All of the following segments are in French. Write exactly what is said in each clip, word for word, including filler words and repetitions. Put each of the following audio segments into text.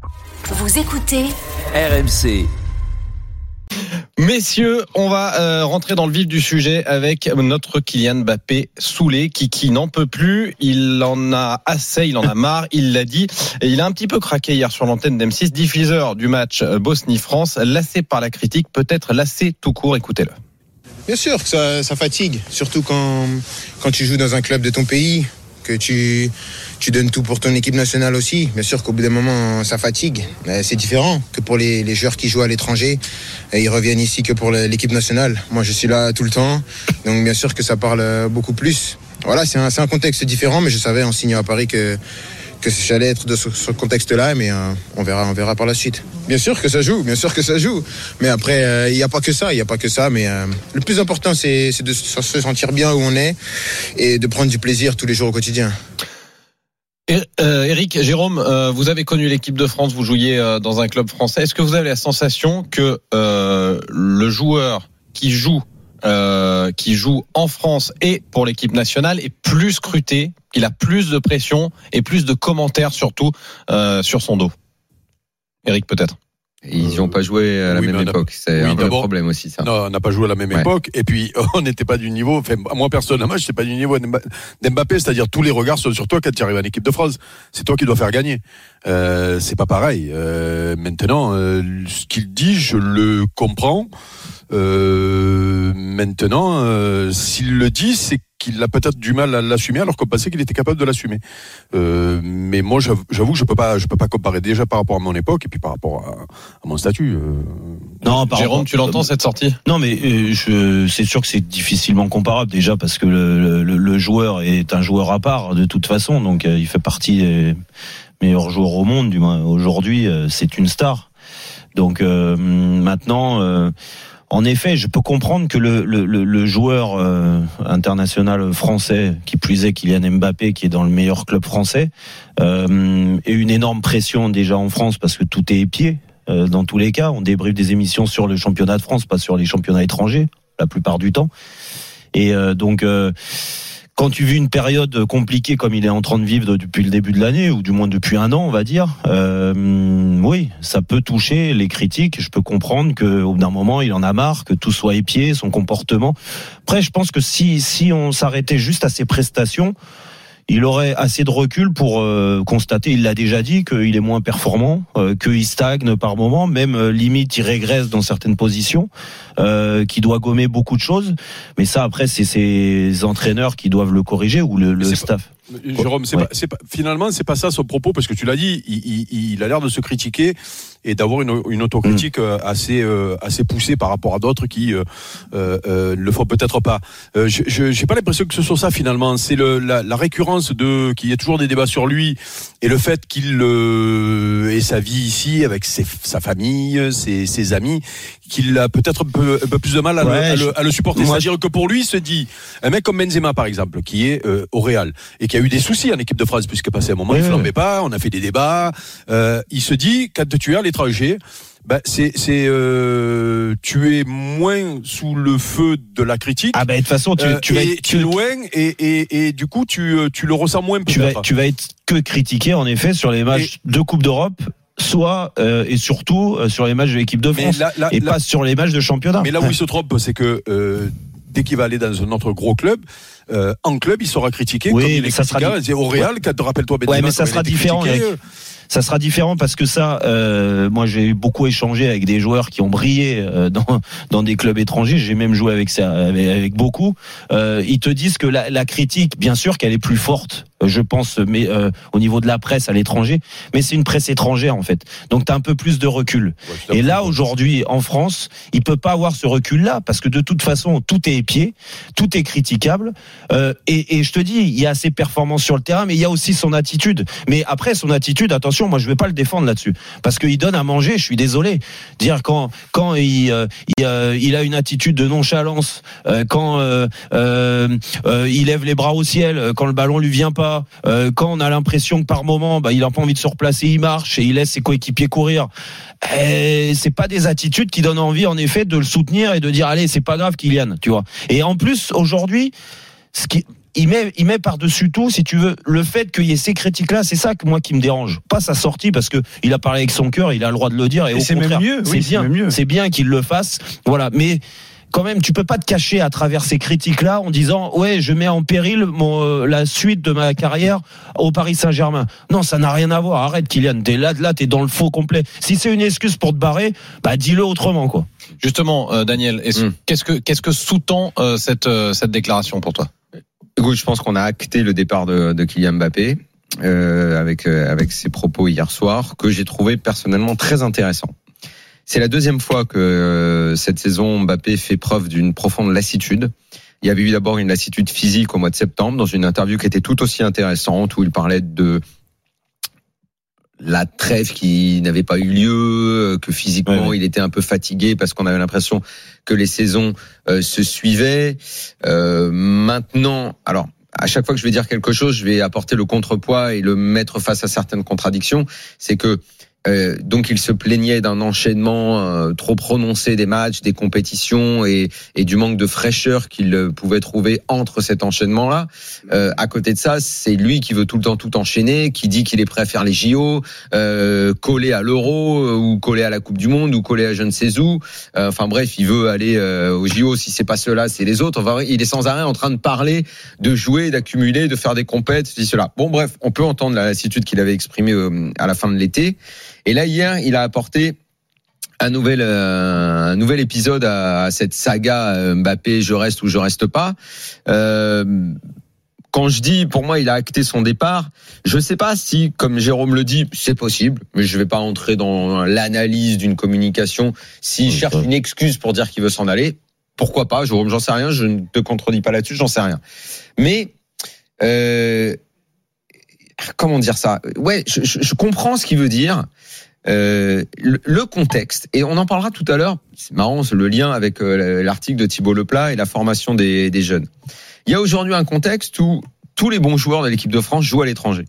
Vous écoutez R M C. Messieurs, on va euh, rentrer dans le vif du sujet avec notre Kylian Mbappé saoulé, qui, qui n'en peut plus. Il en a assez, il en a marre, il l'a dit. Et il a un petit peu craqué hier sur l'antenne d'M six, diffuseur du match Bosnie-France, lassé par la critique, peut-être lassé tout court. Écoutez-le. Bien sûr que ça, ça fatigue, surtout quand, quand tu joues dans un club de ton pays, que tu, tu donnes tout pour ton équipe nationale aussi. Bien sûr qu'au bout d'un moment, ça fatigue. C'est différent que pour les, les joueurs qui jouent à l'étranger. Et ils reviennent ici que pour l'équipe nationale. Moi, je suis là tout le temps. Donc, bien sûr que ça parle beaucoup plus. Voilà, c'est un, c'est un contexte différent, mais je savais en signant à Paris que, que j'allais être de ce, ce contexte-là, mais euh, on verra, on verra par la suite. Bien sûr que ça joue, bien sûr que ça joue. Mais après, il euh, n'y a pas que ça, il n'y a pas que ça. Mais euh, le plus important, c'est, c'est de se sentir bien où on est et de prendre du plaisir tous les jours au quotidien. Eric, Jérôme, euh, vous avez connu l'équipe de France, vous jouiez euh, dans un club français. Est-ce que vous avez la sensation que euh, le joueur qui joue, euh, qui joue en France et pour l'équipe nationale est plus scruté, qu'il a plus de pression et plus de commentaires surtout euh, sur son dos? Eric, peut-être. Ils n'ont pas joué à la oui, même époque. C'est oui, un vrai problème aussi, ça. Non, on n'a pas joué à la même ouais. époque. Et puis, on n'était pas du niveau. Enfin, moi, personnellement, je n'étais pas du niveau d'Mbappé. C'est-à-dire, tous les regards sont sur toi quand tu arrives en équipe de France. C'est toi qui dois faire gagner. Euh, c'est pas pareil. Euh, maintenant, euh, ce qu'il dit, je le comprends. Euh, maintenant, euh, s'il le dit, c'est qu'il a peut-être du mal à l'assumer, alors qu'on pensait qu'il était capable de l'assumer. Euh, mais moi, j'avoue, j'avoue que je peux pas, je peux pas comparer déjà par rapport à mon époque et puis par rapport à, à mon statut. Euh... Non, par Jérôme, tu l'entends cette sortie? Non, mais euh, je, c'est sûr que c'est difficilement comparable déjà parce que le, le, le joueur est un joueur à part de toute façon, donc euh, il fait partie des meilleurs joueurs au monde. Du moins, aujourd'hui, euh, c'est une star. Donc euh, maintenant. Euh, En effet, je peux comprendre que le, le, le joueur euh, international français, qui plus est Kylian Mbappé, qui est dans le meilleur club français, euh, ait une énorme pression déjà en France parce que tout est épié. Euh, dans tous les cas, on débriefe des émissions sur le championnat de France, pas sur les championnats étrangers, la plupart du temps. Et euh, donc... Euh, Quand tu vis une période compliquée comme il est en train de vivre depuis le début de l'année, ou du moins depuis un an, on va dire, euh, oui, ça peut toucher les critiques. Je peux comprendre qu'au bout d'un moment, il en a marre, que tout soit épié, son comportement. Après, je pense que si si on s'arrêtait juste à ses prestations, il aurait assez de recul pour euh, constater, il l'a déjà dit, qu'il est moins performant, euh, qu'il stagne par moment, même euh, limite il régresse dans certaines positions, euh, qu'il doit gommer beaucoup de choses. Mais ça, après, c'est ses entraîneurs qui doivent le corriger ou le, le staff. Pas... Jérôme, c'est ouais. pas, c'est pas, finalement, c'est pas ça son propos, parce que tu l'as dit, il, il, il a l'air de se critiquer et d'avoir une, une autocritique mmh. assez, euh, assez poussée par rapport à d'autres qui euh, euh, le font peut-être pas. Euh, je, je, j'ai pas l'impression que ce soit ça finalement. C'est le, la, la récurrence de qu'il y ait toujours des débats sur lui et le fait qu'il euh, ait sa vie ici avec ses, sa famille, ses, ses amis, qu'il a peut-être un peu, un peu plus de mal à, ouais, le, à, le, à le supporter. Moi, C'est-à-dire que pour lui, il se dit, un mec comme Benzema par exemple, qui est euh, au Real et qui a eu des soucis en équipe de France puisque passé un moment ouais, il flambait pas, on a fait des débats. Euh, il se dit quand tu es à l'étranger, ben c'est c'est euh, tu es moins sous le feu de la critique. Ah ben de toute façon tu tu euh, vas et être tu es loin et, et et du coup tu tu le ressens moins peut-être. Tu vas tu vas être que critiqué en effet sur les matchs et, de Coupe d'Europe. Soit euh, et surtout euh, sur les matchs de l'équipe de France là, là, et là, pas sur les matchs de championnat. Mais là où il se trompe, c'est que euh, dès qu'il va aller dans un autre gros club, euh, en club, il sera critiqué. Oui, comme il mais est ça critiqué. sera Di- au Real, quand rappelle-toi Benzema. Ouais, mais ça sera différent. Avec... Ça sera différent parce que ça, euh, moi j'ai beaucoup échangé avec des joueurs qui ont brillé euh, dans dans des clubs étrangers. J'ai même joué avec ça, avec, avec beaucoup. Euh, ils te disent que la, la critique, bien sûr, qu'elle est plus forte, je pense, mais euh, au niveau de la presse à l'étranger. Mais c'est une presse étrangère en fait. Donc t'as un peu plus de recul. Ouais, et là aujourd'hui en France, il peut pas avoir ce recul-là parce que de toute façon tout est épié, tout est critiquable. Euh, et, et je te dis, il y a ses performances sur le terrain, mais il y a aussi son attitude. Mais après son attitude, attention. Moi, je vais pas le défendre là-dessus parce qu'il donne à manger. Je suis désolé. Dire quand quand il euh, il, euh, il a une attitude de nonchalance, euh, quand euh, euh, euh, il lève les bras au ciel, quand le ballon lui vient pas, euh, quand on a l'impression que par moment, bah, il a pas envie de se replacer, il marche et il laisse ses coéquipiers courir. Et c'est pas des attitudes qui donnent envie, en effet, de le soutenir et de dire allez, c'est pas grave, Kylian, tu vois. Et en plus, aujourd'hui, ce qui il met, il met par-dessus tout, si tu veux, le fait qu'il y ait ces critiques-là, c'est ça que moi qui me dérange. Pas sa sortie, parce que il a parlé avec son cœur, il a le droit de le dire, et, et au c'est contraire, même mieux. c'est Oui, bien, c'est, même mieux. c'est bien qu'il le fasse. Voilà, mais quand même, tu peux pas te cacher à travers ces critiques-là en disant ouais, je mets en péril mon, euh, la suite de ma carrière au Paris Saint-Germain. Non, ça n'a rien à voir. Arrête, Kylian. T'es là, là, t'es dans le faux complet. Si c'est une excuse pour te barrer, bah dis-le autrement, quoi. Justement, euh, Daniel, est-ce, mm. qu'est-ce que qu'est-ce que sous-tend euh, cette euh, cette déclaration pour toi? Écoute, je pense qu'on a acté le départ de, de Kylian Mbappé euh, avec euh, avec ses propos hier soir que j'ai trouvé personnellement très intéressant. C'est la deuxième fois que euh, cette saison Mbappé fait preuve d'une profonde lassitude. Il y avait eu d'abord une lassitude physique au mois de septembre dans une interview qui était tout aussi intéressante où il parlait de la trêve qui n'avait pas eu lieu, que physiquement ouais, ouais. il était un peu fatigué parce qu'on avait l'impression que les saisons euh, se suivaient. Euh, maintenant, alors à chaque fois que je vais dire quelque chose, je vais apporter le contrepoids et le mettre face à certaines contradictions. C'est que Euh, donc il se plaignait d'un enchaînement euh, trop prononcé des matchs, des compétitions et, et du manque de fraîcheur qu'il pouvait trouver entre cet enchaînement-là. Euh, à côté de ça, c'est lui qui veut tout le temps tout enchaîner, qui dit qu'il est prêt à faire les J O, euh, coller à l'Euro euh, ou coller à la Coupe du Monde ou coller à je ne sais où. Euh, enfin bref, il veut aller euh, aux J O. Si c'est pas cela, c'est les autres. Enfin, il est sans arrêt en train de parler, de jouer, d'accumuler, de faire des compètes, ceci, cela. Bon bref, on peut entendre la lassitude qu'il avait exprimée euh, à la fin de l'été. Et là, hier, il a apporté un nouvel, euh, un nouvel épisode à, à cette saga euh, Mbappé, je reste ou je reste pas. Euh, quand je dis, pour moi, il a acté son départ, je sais pas si, comme Jérôme le dit, c'est possible, mais je vais pas entrer dans l'analyse d'une communication. S'il oui, cherche ouais. une excuse pour dire qu'il veut s'en aller, pourquoi pas, Jérôme, j'en sais rien, je ne te contredis pas là-dessus, j'en sais rien. Mais... Euh, comment dire ça ? Ouais, je, je, je comprends ce qu'il veut dire. Euh, le, le contexte, et on en parlera tout à l'heure. C'est marrant, c'est le lien avec euh, l'article de Thibaut Leplat et la formation des, des jeunes. Il y a aujourd'hui un contexte où tous les bons joueurs de l'équipe de France jouent à l'étranger.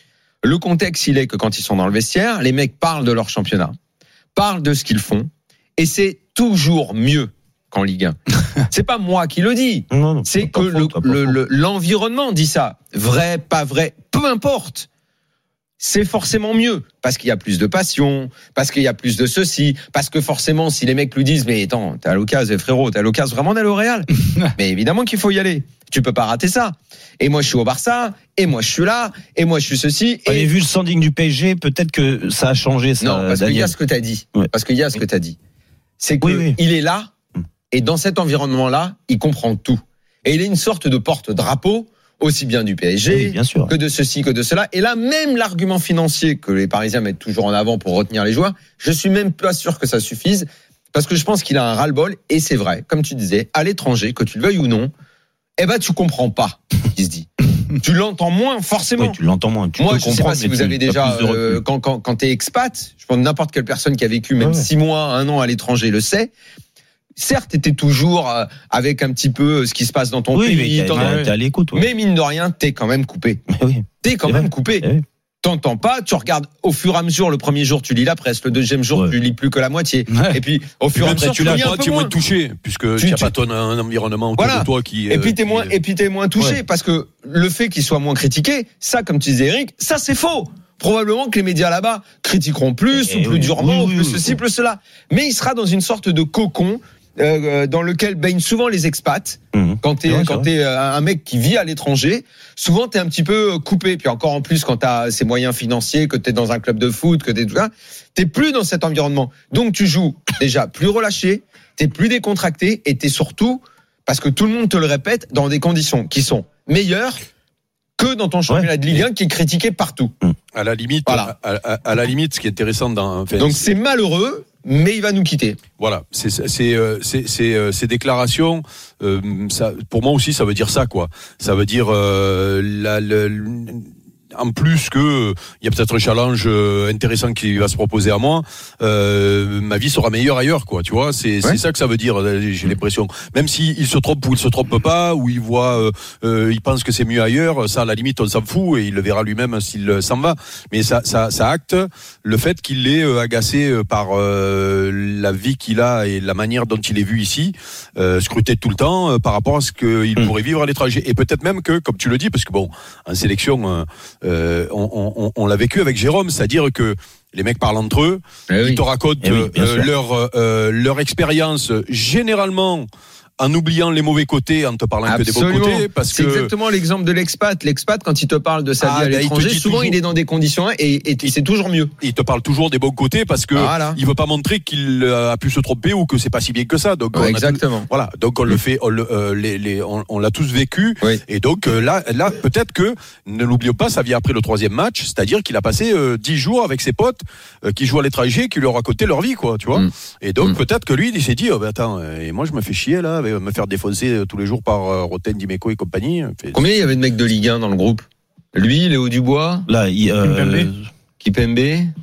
Le contexte, il est que quand ils sont dans le vestiaire, les mecs parlent de leur championnat, parlent de ce qu'ils font, et c'est toujours mieux qu'en Ligue un. C'est pas moi qui le dis. Non, non, c'est que le, le, le, l'environnement dit ça. Vrai, pas vrai, peu importe. C'est forcément mieux. Parce qu'il y a plus de passion, parce qu'il y a plus de ceci, parce que forcément, si les mecs lui disent, mais attends, t'as l'occasion, frérot, t'as l'occasion vraiment d'aller au Real. Mais évidemment qu'il faut y aller. Tu peux pas rater ça. Et moi, je suis au Barça, et moi, je suis là, et moi, je suis ceci. Et, et vu le standing du P S G, peut-être que ça a changé, ça. Non, parce Daniel. qu'il y a ce que t'as dit. Ouais. Parce qu'il y a ce que t'as dit. C'est que oui, oui. il est là, et dans cet environnement-là, il comprend tout. Et il est une sorte de porte-drapeau, aussi bien du P S G, oui, bien sûr. que de ceci, que de cela. Et là, même l'argument financier que les Parisiens mettent toujours en avant pour retenir les joueurs, je suis même pas sûr que ça suffise, parce que je pense qu'il a un ras-le-bol, et c'est vrai, comme tu disais, à l'étranger, que tu le veuilles ou non, eh ben, tu comprends pas, il se dit. Tu l'entends moins, forcément. Oui, tu l'entends moins. Tu Moi, je sais pas si vous avez déjà, euh, quand, quand, quand t'es expat, je pense que n'importe quelle personne qui a vécu même ouais. six mois, un an à l'étranger le sait. Certes, t'es toujours avec un petit peu ce qui se passe dans ton oui, pays. Mais, t'es, t'es à l'écoute, ouais. mais mine de rien, t'es quand même coupé. Oui. T'es quand c'est même vrai. coupé. Oui. T'entends pas, tu regardes au fur et à mesure. Le premier jour, tu lis la presse. Le deuxième jour, ouais. tu lis plus que la moitié. Ouais. Et puis, au fur et à mesure, tu l'as pas, tu es moins touché, puisque tu n'as pas ton un environnement autour voilà. de toi qui. Et puis t'es qui... moins, et puis t'es moins touché ouais. parce que le fait qu'il soit moins critiqué, ça, comme tu disais, Eric, ça c'est faux. Probablement que les médias là-bas critiqueront plus et ou plus oui, durement, oui, ou plus oui, ceci, oui. plus cela. Mais il sera dans une sorte de cocon. Euh, dans lequel baignent souvent les expats. Mmh. Quand t'es, ouais, quand t'es un mec qui vit à l'étranger, souvent t'es un petit peu coupé. Puis encore en plus, quand t'as ces moyens financiers, que t'es dans un club de foot, que t'es tout ça, t'es plus dans cet environnement. Donc tu joues déjà plus relâché, t'es plus décontracté et t'es surtout, parce que tout le monde te le répète, dans des conditions qui sont meilleures que dans ton championnat ouais. de Ligue un qui est critiqué partout. À la limite, voilà. à, à, à la limite, ce qui est intéressant dans. Enfin, Donc c'est malheureux. Mais il va nous quitter. Voilà, c'est c'est c'est c'est, c'est ces déclarations. Euh, ça, pour moi aussi, ça veut dire ça, quoi. Ça veut dire euh, la, la, en plus que il y a peut-être un challenge intéressant qui va se proposer à moi, euh, ma vie sera meilleure ailleurs, quoi. Tu vois, c'est, ouais. c'est ça que ça veut dire. J'ai l'impression. Même si il se trompe ou il se trompe pas, ou il voit, euh, euh, il pense que c'est mieux ailleurs. Ça, à la limite, on s'en fout et il le verra lui-même s'il s'en va. Mais ça, ça, ça acte le fait qu'il est agacé par euh, la vie qu'il a et la manière dont il est vu ici, euh, scruté tout le temps euh, par rapport à ce qu'il mmh. pourrait vivre à l'étranger. Et peut-être même que, comme tu le dis, parce que bon, en sélection, euh, on, on, on l'a vécu avec Jérôme, c'est-à-dire que les mecs parlent entre eux, eh ils oui. te racontent eh oui, euh, leur euh, leur expérience généralement en oubliant les mauvais côtés, en te parlant Absolument. que des bons côtés. Parce c'est que... exactement l'exemple de l'expat. L'expat, quand il te parle de sa ah, vie à l'étranger, il souvent toujours... il est dans des conditions et, et c'est toujours mieux. Il te parle toujours des bons côtés parce que voilà. il veut pas montrer qu'il a pu se tromper ou que c'est pas si bien que ça. Donc ouais, on exactement. Tout... Voilà. Donc on le fait, on, le, euh, les, les, on, on l'a tous vécu. Oui. Et donc euh, là, là, peut-être que ne l'oublions pas, ça vient après le troisième match, c'est-à-dire qu'il a passé euh, dix jours avec ses potes euh, qui jouent à l'étranger, qui lui ont raconté leur vie, quoi. Tu vois. Mm. Et donc mm. peut-être que lui, il s'est dit, oh, ben attends, et moi je me fais chier là, me faire défoncer tous les jours par euh, Roten, Dimeco et compagnie. Combien il y avait de mecs de Ligue un dans le groupe? Lui, Léo Dubois, là, il, euh, Kipembe.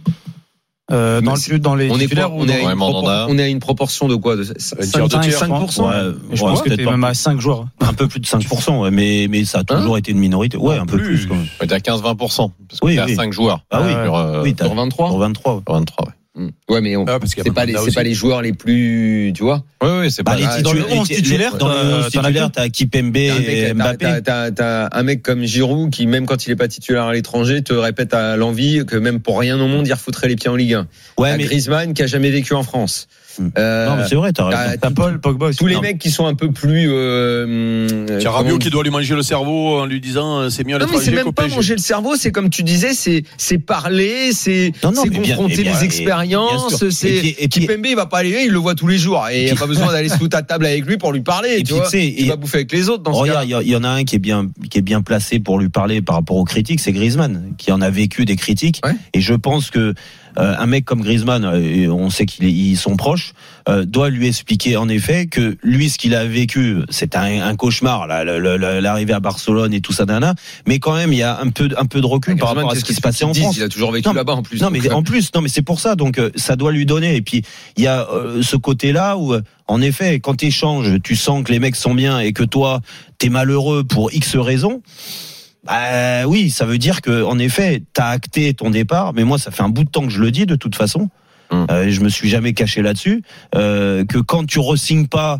Euh, dans, le, dans les on est, titulaires, on, est à une propor- on est à une proportion de quoi? De cinq pour cent ouais, je ouais, pense que t'es même à cinq joueurs. Un peu plus de cinq pour cent, ouais, mais, mais ça a toujours hein été une minorité. Ouais, un peu plus. plus quand même. T'es à quinze à vingt pour cent. Parce que oui, t'es oui. à cinq joueurs. Ah oui, sur, euh, oui sur vingt-trois. Sur vingt-trois. Ouais. vingt-trois, ouais. Ouais, mais on, ah, c'est pas les, c'est pas les joueurs les plus, tu vois. Oui, oui, c'est bah, pas les ah, dans le onze titulaire. Dans le onze titulaire, t'as Kipembe et Mbappé. T'as, t'as, t'as un mec comme Giroud qui, même quand il est pas titulaire à l'étranger, te répète à l'envie que même pour rien au monde, il refoutrait les pieds en Ligue un. Ouais, t'as mais Griezmann qui a jamais vécu en France. Euh, non mais c'est vrai, t'as raison. T'as, t'as Paul, Pogba aussi. Tous les non. mecs qui sont un peu plus. Euh, Tiens, Rabiot qui doit lui manger le cerveau en lui disant c'est mieux à l'étranger. Non mais c'est même pas manger le cerveau, c'est comme tu disais, c'est c'est parler, c'est non, non, c'est confronter bien, les expériences, c'est. Kipembe il va pas aller, il le voit tous les jours et il y a pas besoin d'aller sous ta table avec lui pour lui parler. Et tu vois, il va bouffer avec les autres dans ce cas. Regarde, il y en a un qui est bien qui est bien placé pour lui parler par rapport aux critiques, c'est Griezmann qui en a vécu des critiques. Et je pense que Euh, un mec comme Griezmann, euh, on sait qu'ils sont proches, euh, doit lui expliquer en effet que lui, ce qu'il a vécu, c'est un, un cauchemar, là, l'arrivée à Barcelone et tout ça, nana. Mais quand même, il y a un peu, un peu de recul par rapport à ce qui se passait en France. Il a toujours vécu non, là-bas en plus. Non, mais en plus, non, mais c'est pour ça. Donc, euh, ça doit lui donner. Et puis, il y a euh, ce côté-là où, euh, en effet, quand tu échanges, tu sens que les mecs sont bien et que toi, t'es malheureux pour X raisons. Bah oui, ça veut dire que en effet, t'as acté ton départ, mais moi ça fait un bout de temps que je le dis de toute façon. Hum. Euh, je me suis jamais caché là-dessus. Euh, que quand tu re-signes pas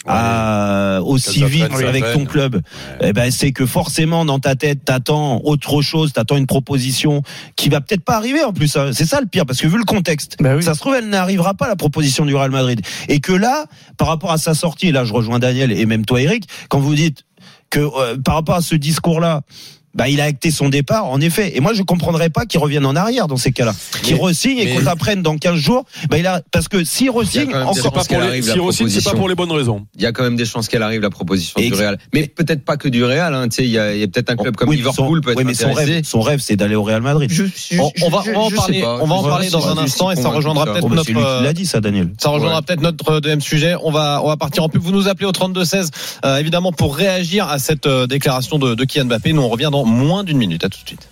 à, ouais, aussi vite avec ton club, ouais. eh ben c'est que forcément dans ta tête t'attends autre chose, t'attends une proposition qui va peut-être pas arriver en plus. Hein. C'est ça le pire, parce que vu le contexte, bah oui. ça se trouve elle n'arrivera pas la proposition du Real Madrid. Et que là, par rapport à sa sortie, et là je rejoins Daniel et même toi Eric, quand vous dites que euh, par rapport à ce discours-là, bah il a acté son départ, en effet. Et moi, je comprendrais pas qu'il revienne en arrière dans ces cas-là. Qu'il re-signe et qu'on apprenne dans quinze jours. Bah il a, parce que s'il re-signe, encore pas pour les, s'il re-signe, c'est pas pour les bonnes raisons. Il y a quand même des chances qu'elle arrive la proposition et du Real. Mais peut-être pas que du Real. Hein. Tu sais, il y a, il y a peut-être un club comme oui, Liverpool peut être oui, mais son rêve, son rêve, c'est d'aller au Real Madrid. Je, je, on, on va, on va en parler. Pas, on va en parler dans un instant et ça rejoindra peut-être notre. C'est lui qui l'a dit, ça, Daniel. Ça rejoindra peut-être notre deuxième sujet. On va, on va partir en pub. Vous nous appelez au trente-deux seize, évidemment, pour réagir à cette déclaration de, de Kylian Mbappé. Nous, on revient dans moins d'une minute. À tout de suite.